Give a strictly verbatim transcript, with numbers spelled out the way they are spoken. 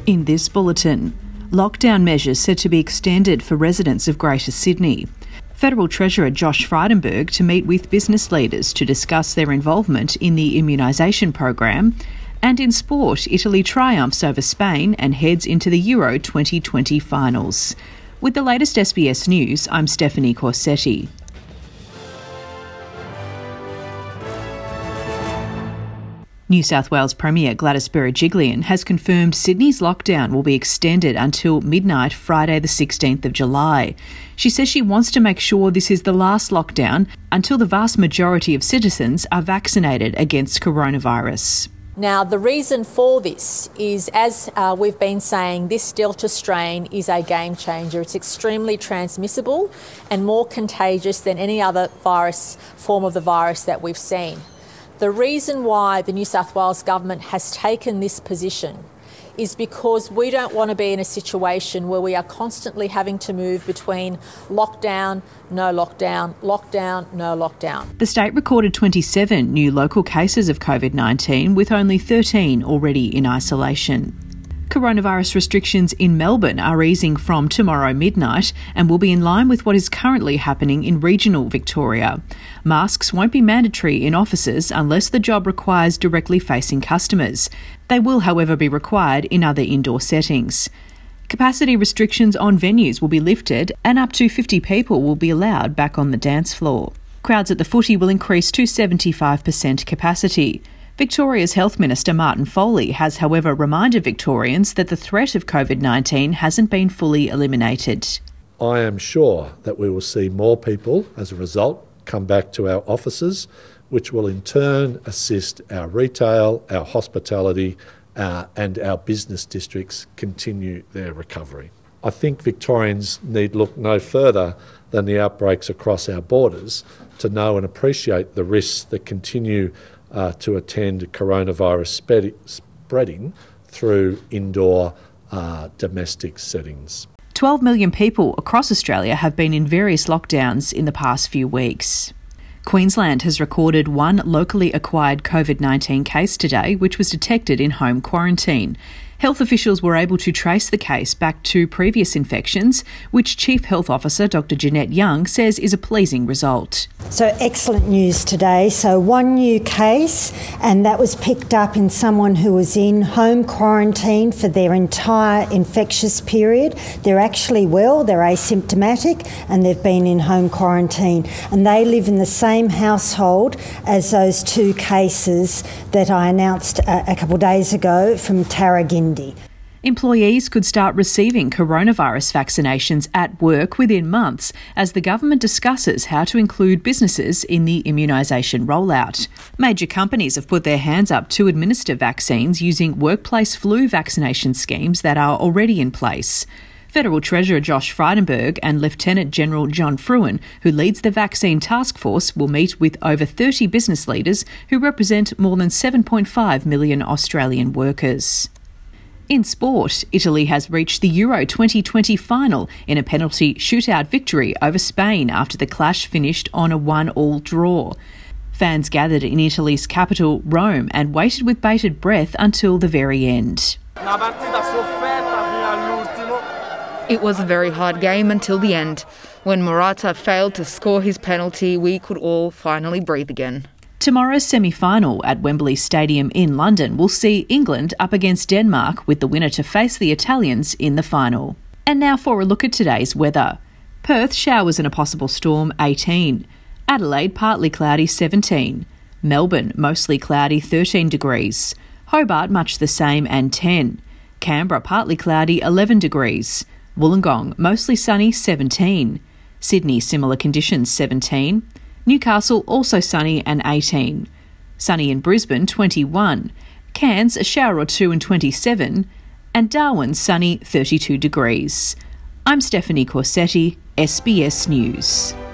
In this bulletin, lockdown measures said to be extended for residents of Greater Sydney. Federal Treasurer Josh Frydenberg to meet with business leaders to discuss their involvement in the immunisation program. And in sport, Italy triumphs over Spain and heads into the Euro twenty twenty finals. With the latest S B S News, I'm Stephanie Corsetti. New South Wales Premier Gladys Berejiklian has confirmed Sydney's lockdown will be extended until midnight Friday the sixteenth of July. She says she wants to make sure this is the last lockdown until the vast majority of citizens are vaccinated against coronavirus. Now, the reason for this is, as uh, we've been saying, this Delta strain is a game changer. It's extremely transmissible and more contagious than any other virus form of the virus that we've seen. The reason why the New South Wales Government has taken this position is because we don't want to be in a situation where we are constantly having to move between lockdown, no lockdown, lockdown, no lockdown. The state recorded twenty-seven new local cases of COVID nineteen, with only thirteen already in isolation. Coronavirus restrictions in Melbourne are easing from tomorrow midnight and will be in line with what is currently happening in regional Victoria. Masks won't be mandatory in offices unless the job requires directly facing customers. They will, however, be required in other indoor settings. Capacity restrictions on venues will be lifted and up to fifty people will be allowed back on the dance floor. Crowds at the footy will increase to seventy-five percent capacity. Victoria's Health Minister Martin Foley has, however, reminded Victorians that the threat of COVID nineteen hasn't been fully eliminated. I am sure that we will see more people, as a result, come back to our offices, which will in turn assist our retail, our hospitality uh, and our business districts continue their recovery. I think Victorians need look no further than the outbreaks across our borders to know and appreciate the risks that continue Uh, to attend coronavirus spread- spreading through indoor uh, domestic settings. twelve million people across Australia have been in various lockdowns in the past few weeks. Queensland has recorded one locally acquired COVID nineteen case today, which was detected in home quarantine. Health officials were able to trace the case back to previous infections, which Chief Health Officer Doctor Jeanette Young says is a pleasing result. So excellent news today. So one new case, and that was picked up in someone who was in home quarantine for their entire infectious period. They're actually well, they're asymptomatic, and they've been in home quarantine. And they live in the same household as those two cases that I announced a, a couple of days ago from Tarragindi. Employees could start receiving coronavirus vaccinations at work within months as the government discusses how to include businesses in the immunisation rollout. Major companies have put their hands up to administer vaccines using workplace flu vaccination schemes that are already in place. Federal Treasurer Josh Frydenberg and Lieutenant General John Frewen, who leads the vaccine task force, will meet with over thirty business leaders who represent more than seven point five million Australian workers. In sport, Italy has reached the Euro twenty twenty final in a penalty shootout victory over Spain after the clash finished on a one-all draw. Fans gathered in Italy's capital, Rome, and waited with bated breath until the very end. It was a very hard game until the end. When Morata failed to score his penalty, we could all finally breathe again. Tomorrow's semi-final at Wembley Stadium in London will see England up against Denmark, with the winner to face the Italians in the final. And now for a look at today's weather. Perth, showers and a possible storm, eighteen. Adelaide, partly cloudy, seventeen. Melbourne, mostly cloudy, thirteen degrees. Hobart, much the same, and ten. Canberra, partly cloudy, eleven degrees. Wollongong, mostly sunny, seventeen. Sydney, similar conditions, seventeen. Newcastle, also sunny and eighteen. Sunny in Brisbane, twenty-one. Cairns, a shower or two and twenty-seven. And Darwin, sunny, thirty-two degrees. I'm Stephanie Corsetti, S B S News.